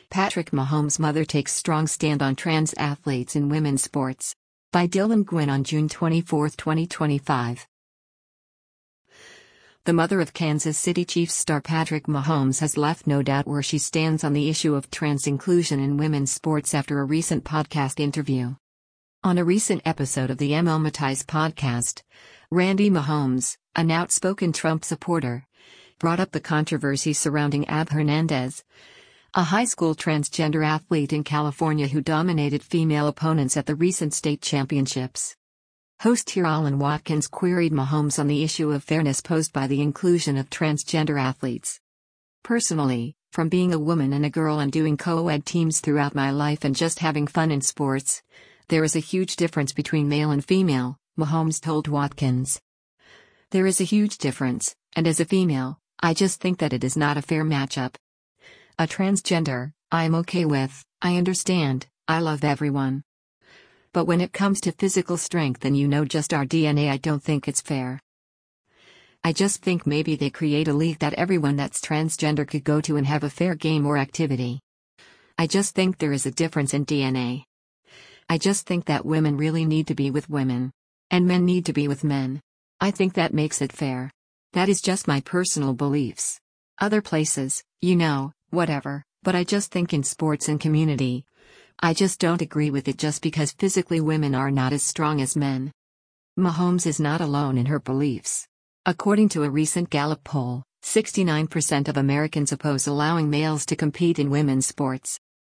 Patrick Mahomes' mother takes strong stand on trans athletes in women's sports. By Dylan Gwynn on June 24, 2025. The mother of Kansas City Chiefs star Patrick Mahomes has left no doubt where she stands on the issue of trans inclusion in women's sports after a recent podcast interview. On a recent episode of the ML Mattis podcast, Randy Mahomes, an outspoken Trump supporter, brought up the controversy surrounding Ab Hernandez, a high school transgender athlete in California who dominated female opponents at the recent state championships. Host Alan Watkins queried Mahomes on the issue of fairness posed by the inclusion of transgender athletes. Personally, from being a woman and a girl and doing co-ed teams throughout my life and just having fun in sports, there is a huge difference between male and female, Mahomes told Watkins. There is a huge difference, and as a female, I just think that it is not a fair matchup. A transgender, I'm okay with, I understand, I love everyone. But when it comes to physical strength and just our DNA, I don't think it's fair. I just think maybe they create a league that everyone that's transgender could go to and have a fair game or activity. I just think there is a difference in DNA. I just think that women really need to be with women. And men need to be with men. I think that makes it fair. That is just my personal beliefs. Other places, whatever, but I just think in sports and community, I just don't agree with it just because physically women are not as strong as men. Mahomes is not alone in her beliefs. According to a recent Gallup poll, 69% of Americans oppose allowing males to compete in women's sports.